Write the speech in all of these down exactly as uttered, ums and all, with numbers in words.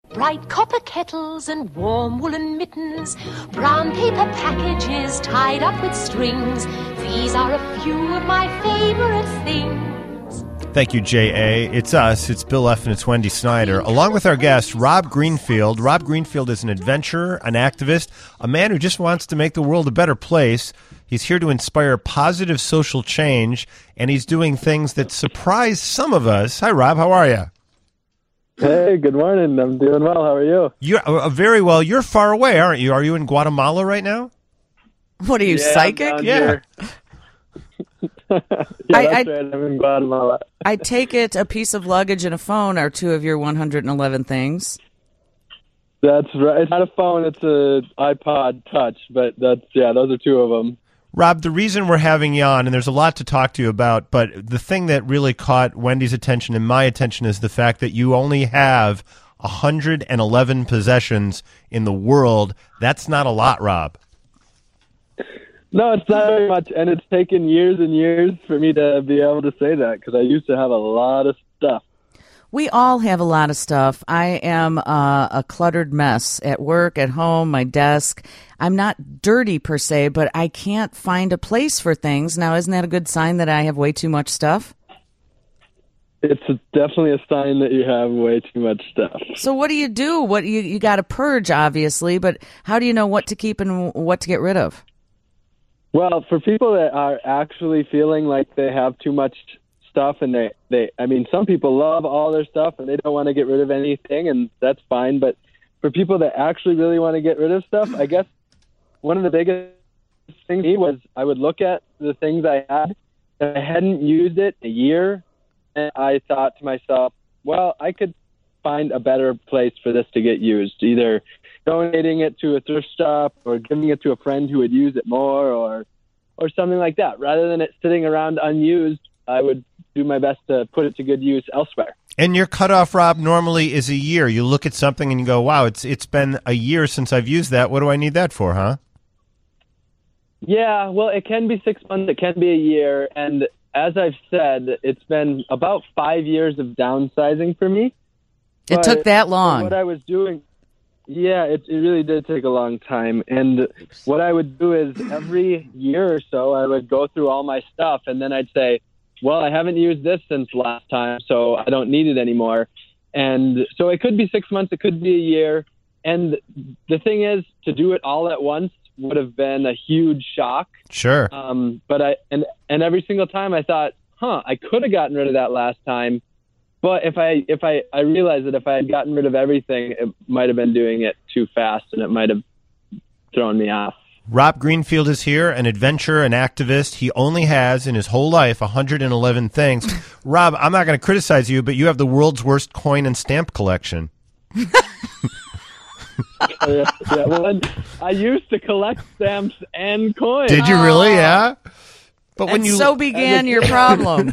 Bright copper kettles and warm woolen mittens, brown paper packages tied up with strings. These are a few of my favorite things. Thank you, J A. It's us. It's Bill F. and it's Wendy Snyder, along with our guest, Rob Greenfield. Rob Greenfield is an adventurer, an activist, a man who just wants to make the world a better place. He's here to inspire positive social change, and he's doing things that surprise some of us. Hi, Rob. How are you? Hey, good morning. I'm doing well. How are you? You're uh, very well. You're far away, aren't you? Are you in Guatemala right now? What are you, yeah, psychic? Yeah. yeah, I, that's I, right. I'm in Guatemala. I take it a piece of luggage and a phone are two of your one hundred eleven things. That's right. It's not a phone. It's a iPod Touch, but that's yeah. Those are two of them. Rob, the reason we're having you on, and there's a lot to talk to you about, but the thing that really caught Wendy's attention and my attention is the fact that you only have one hundred eleven possessions in the world. That's not a lot, Rob. No, it's not very much, and it's taken years and years for me to be able to say that because I used to have a lot of stuff. We all have a lot of stuff. I am uh, a cluttered mess at work, at home, my desk. I'm not dirty per se, but I can't find a place for things. Now, isn't that a good sign that I have way too much stuff? It's a, definitely a sign that you have way too much stuff. So what do you do? What you you got to purge, obviously, but how do you know what to keep and what to get rid of? Well, for people that are actually feeling like they have too much stuff and they, they, I mean, some people love all their stuff and they don't want to get rid of anything, and that's fine. But for people that actually really want to get rid of stuff, I guess one of the biggest things was I would look at the things I had. I hadn't used it a year, and I thought to myself, well, I could find a better place for this to get used, either donating it to a thrift shop or giving it to a friend who would use it more or or something like that. Rather than it sitting around unused, I would do my best to put it to good use elsewhere. And your cutoff, Rob, normally is a year. You look at something and you go, wow, it's it's been a year since I've used that. What do I need that for, huh? Yeah, well, it can be six months. It can be a year. And as I've said, it's been about five years of downsizing for me. It But took that long. What I was doing, yeah, it, it really did take a long time. And what I would do is every year or so, I would go through all my stuff, and then I'd say, well, I haven't used this since last time, so I don't need it anymore. And so it could be six months, it could be a year. And the thing is, to do it all at once would have been a huge shock. Sure. Um, but I and and every single time I thought, huh, I could have gotten rid of that last time. But if I if I, I realized that if I had gotten rid of everything, it might have been doing it too fast and it might have thrown me off. Rob Greenfield is here, an adventurer, an activist. He only has, in his whole life, one hundred eleven things. Rob, I'm not going to criticize you, but you have the world's worst coin and stamp collection. yeah, yeah, well, I used to collect stamps and coins. Did you really? Yeah. But when and you so began your problem.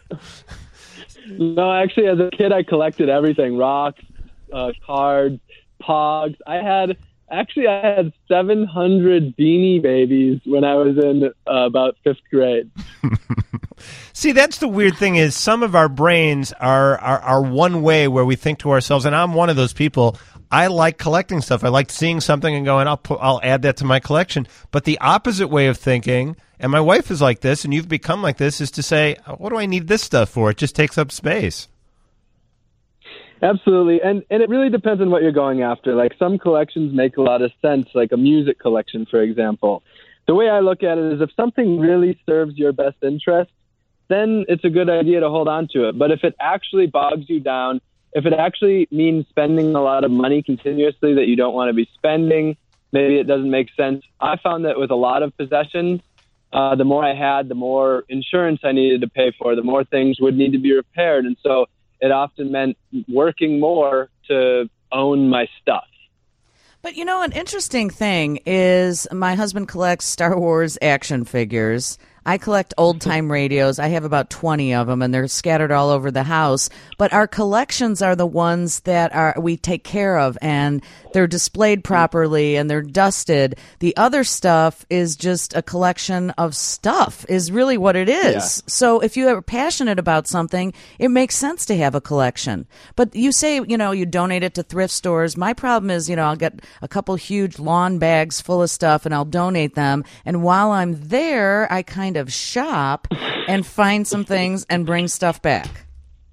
No, actually, as a kid, I collected everything: rocks, uh, cards, pogs. I had actually I had seven hundred Beanie Babies when I was in uh, about fifth grade. See, that's the weird thing is some of our brains are, are are one way where we think to ourselves, and I'm one of those people. I like collecting stuff. I like seeing something and going, I'll put, I'll add that to my collection. But the opposite way of thinking, and my wife is like this, and you've become like this, is to say, what do I need this stuff for? It just takes up space. Absolutely. And and it really depends on what you're going after. Like some collections make a lot of sense, like a music collection, for example. The way I look at it is if something really serves your best interest, then it's a good idea to hold on to it. But if it actually bogs you down, if it actually means spending a lot of money continuously that you don't want to be spending, maybe it doesn't make sense. I found that with a lot of possessions, uh, the more I had, the more insurance I needed to pay for, the more things would need to be repaired. And so it often meant working more to own my stuff. But, you know, an interesting thing is my husband collects Star Wars action figures. I collect old-time radios. I have about twenty of them, and they're scattered all over the house. But our collections are the ones that are we take care of, and they're displayed properly, and they're dusted. The other stuff is just a collection of stuff, is really what it is. Yeah. So if you are passionate about something, it makes sense to have a collection. But you say, you know, you donate it to thrift stores. My problem is, you know, I'll get a couple huge lawn bags full of stuff, and I'll donate them. And while I'm there, I kind of shop and find some things and bring stuff back.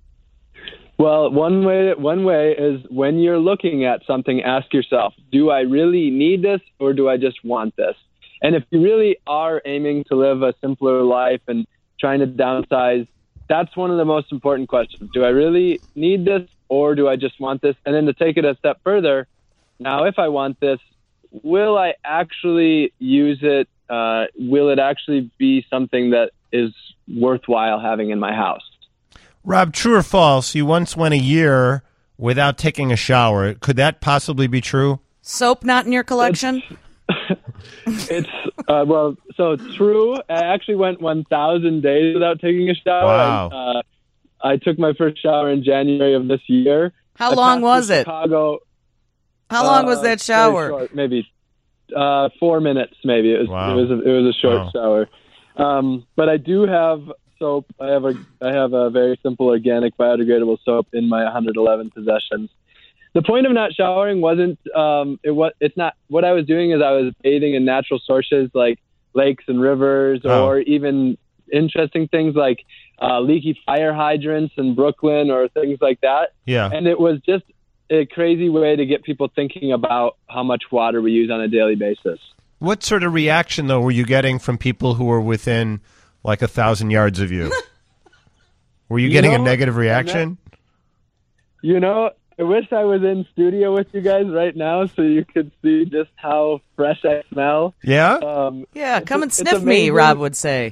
Well, one way one way is when you're looking at something, ask yourself, do I really need this or do I just want this? And if you really are aiming to live a simpler life and trying to downsize, that's one of the most important questions. Do I really need this or do I just want this? And then to take it a step further, now if I want this, will I actually use it? Uh, will it actually be something that is worthwhile having in my house? Rob, true or false, you once went a year without taking a shower. Could that possibly be true? Soap not in your collection? It's, it's uh, well, so true. I actually went one thousand days without taking a shower. Wow. I, uh, I took my first shower in January of this year. How I long was it? Chicago. How long was uh, that very shower? short, maybe uh, four minutes. Maybe it was. Wow. It was. A, it was a short Wow. shower. Um, but I do have soap. I have a. I have a very simple organic biodegradable soap in my one hundred eleven possessions. The point of not showering wasn't. Um, it was. It's not. What I was doing is I was bathing in natural sources like lakes and rivers, Oh. or even interesting things like uh, leaky fire hydrants in Brooklyn or things like that. Yeah. And it was just a crazy way to get people thinking about how much water we use on a daily basis. What sort of reaction, though, were you getting from people who were within, like, a thousand yards of you? Were you You getting a know, negative reaction? You know, I wish I was in studio with you guys right now so you could see just how fresh I smell. Yeah? Um, Yeah, come and it's sniff me, amazing. Rob would say.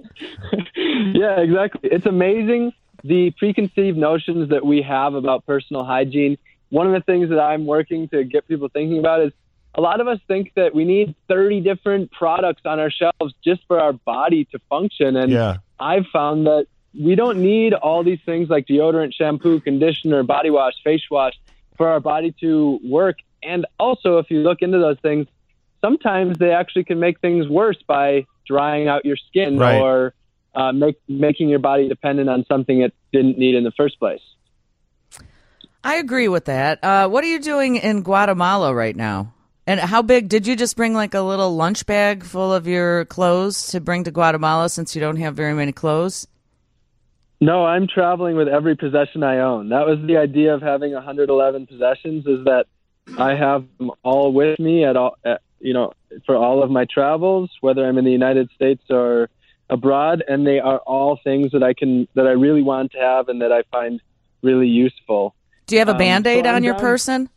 Yeah, exactly. It's amazing the preconceived notions that we have about personal hygiene. One of the things that I'm working to get people thinking about is a lot of us think that we need thirty different products on our shelves just for our body to function. And Yeah. I've found that we don't need all these things like deodorant, shampoo, conditioner, body wash, face wash for our body to work. And also, if you look into those things, sometimes they actually can make things worse by drying out your skin Right. or uh, make, making your body dependent on something it didn't need in the first place. I agree with that. Uh, what are you doing in Guatemala right now? And how big, did you just bring like a little lunch bag full of your clothes to bring to Guatemala since you don't have very many clothes? No, I'm traveling with every possession I own. That was the idea of having one hundred eleven possessions, is that I have them all with me at all, at, you know, for all of my travels, whether I'm in the United States or abroad, and they are all things that I can, that I really want to have and that I find really useful. Do you have a Um, Band-Aid so I'm on your down- person?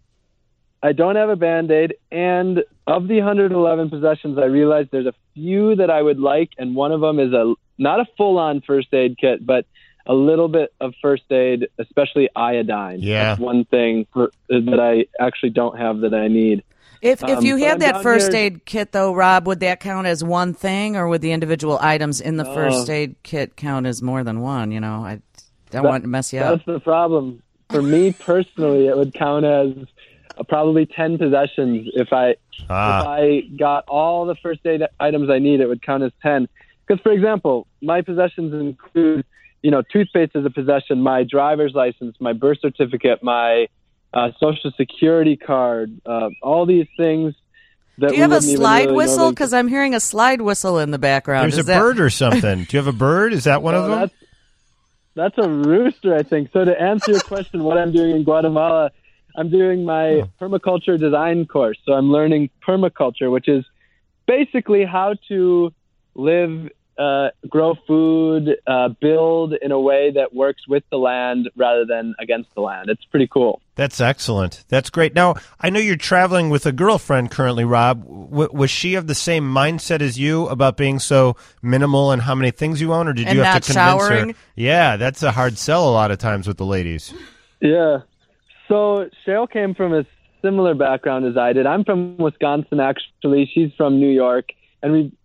I don't have a Band-Aid, and of the one hundred eleven possessions, I realized there's a few that I would like, and one of them is a not a full-on first aid kit, but a little bit of first aid, especially iodine. Yeah. That's one thing for, that I actually don't have that I need. If if Um, you but had I'm that down first here- aid kit, though, Rob, would that count as one thing, or would the individual items in the first aid kit count as more than one? You know, I don't That- want to mess you up. That's the problem. For me personally, it would count as uh, probably ten possessions. If I Ah. if I got all the first aid items I need, it would count as ten. Because, for example, my possessions include, you know, toothpaste as a possession, my driver's license, my birth certificate, my uh, social security card, uh, all these things. That Do you we have a wouldn't even slide really know whistle? they- Because I'm hearing a slide whistle in the background. There's Is a that- bird or something. Do you have a bird? Is that one Oh, of them? That's, that's a rooster, I think. So to answer your question, what I'm doing in Guatemala, I'm doing my permaculture design course. So I'm learning permaculture, which is basically how to live, uh, grow food, uh, build in a way that works with the land rather than against the land. It's pretty cool. That's excellent. That's great. Now, I know you're traveling with a girlfriend currently, Rob. W- was she of the same mindset as you about being so minimal and how many things you own, or did And you have not to convince showering? her? Yeah, that's a hard sell a lot of times with the ladies. Yeah. So Cheryl came from a similar background as I did. I'm from Wisconsin, actually. She's from New York. And we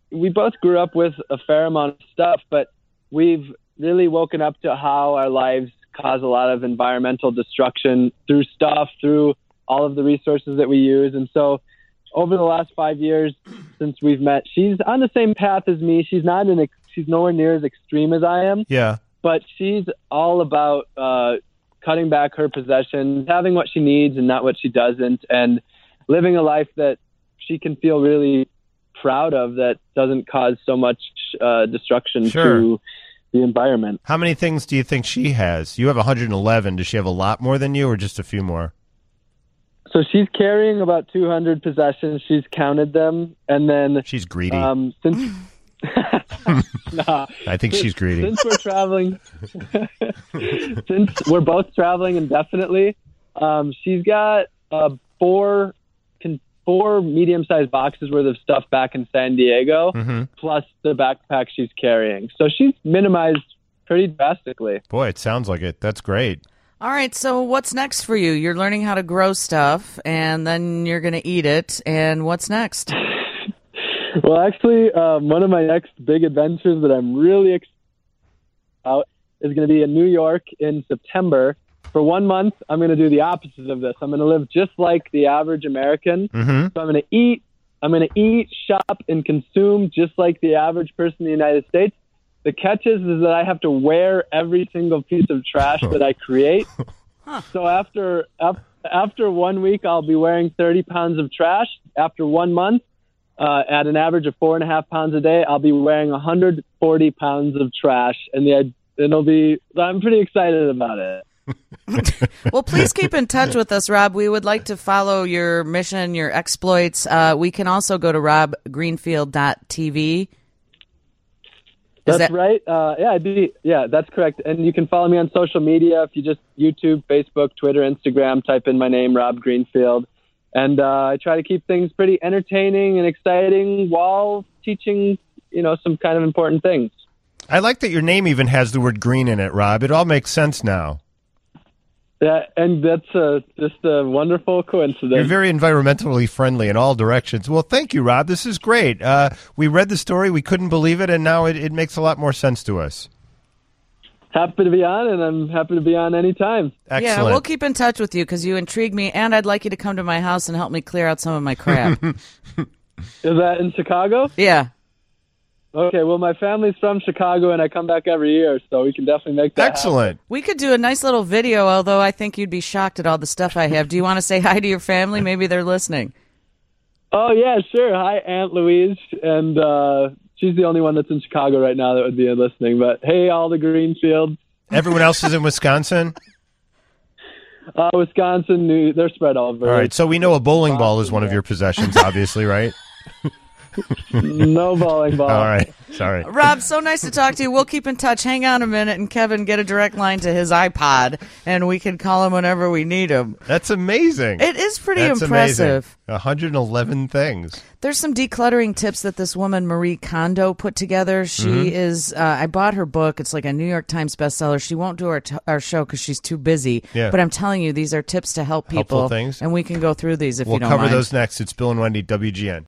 we both grew up with a fair amount of stuff, but we've really woken up to how our lives cause a lot of environmental destruction through stuff, through all of the resources that we use. And so over the last five years since we've met, she's on the same path as me. She's not in, ex- she's nowhere near as extreme as I am. Yeah. But she's all about uh, cutting back her possessions, having what she needs and not what she doesn't, and living a life that she can feel really proud of, that doesn't cause so much uh, destruction Sure. to the environment. How many things do you think she has? You have one hundred eleven. Does she have a lot more than you, or just a few more? So she's carrying about two hundred possessions. She's counted them. And then She's greedy. um, since no, I think she's greedy. Since we're traveling, since we're both traveling indefinitely, um, she's got uh, four con- four medium-sized boxes worth of stuff back in San Diego, Mm-hmm. plus the backpack she's carrying. So she's minimized pretty drastically. Boy, it sounds like it. That's great. All right, so what's next for you? You're learning how to grow stuff, and then you're going to eat it. And what's next? Well, actually, um, one of my next big adventures that I'm really excited about is going to be in New York in September. For one month, I'm going to do the opposite of this. I'm going to live just like the average American. Mm-hmm. So I'm going to eat, I'm going to eat, shop, and consume just like the average person in the United States. The catch is, is that I have to wear every single piece of trash that I create. Huh. So after af- after one week, I'll be wearing thirty pounds of trash. After one month, uh, at an average of four and a half pounds a day, I'll be wearing one hundred forty pounds of trash, and the it'll be. I'm pretty excited about it. Well, please keep in touch with us, Rob. We would like to follow your mission, your exploits. Uh, we can also go to rob greenfield dot t v. Is That's that- right. Uh, yeah, I'd be, yeah, that's correct. And you can follow me on social media. If you just YouTube, Facebook, Twitter, Instagram, type in my name, Rob Greenfield. And uh, I try to keep things pretty entertaining and exciting while teaching, you know, some kind of important things. I like that your name even has the word green in it, Rob. It all makes sense now. Yeah, and that's uh, just a wonderful coincidence. You're very environmentally friendly in all directions. Well, thank you, Rob. This is great. Uh, we read the story. We couldn't believe it, and now it, it makes a lot more sense to us. Happy to be on, and I'm happy to be on anytime. Excellent. Yeah, we'll keep in touch with you because you intrigue me, and I'd like you to come to my house and help me clear out some of my crap. Is that in Chicago? Yeah. Okay, well, my family's from Chicago, and I come back every year, so we can definitely make that happen. Excellent. We could do a nice little video, although I think you'd be shocked at all the stuff I have. Do you want to say hi to your family? Maybe they're listening. Oh, yeah, sure. Hi, Aunt Louise. And uh, she's the only one that's in Chicago right now that would be listening. But hey, all the Greenfields. Everyone else is in Wisconsin? Uh, Wisconsin, New, they're spread all over. All right, so we know a bowling ball is one of your possessions, obviously, right? No bowling ball. All right, sorry. Rob, so nice to talk to you. We'll keep in touch. Hang on a minute, and Kevin, get a direct line to his iPod, and we can call him whenever we need him. That's amazing. It is pretty That's impressive. amazing. one hundred eleven things. There's some decluttering tips that this woman, Marie Kondo, put together. She Mm-hmm. is, uh, I bought her book. It's like a New York Times bestseller. She won't do our, t- our show because she's too busy. Yeah. But I'm telling you, these are tips to help Helpful people. things. And we can go through these if We'll you don't cover mind. those next. It's Bill and Wendy, W G N.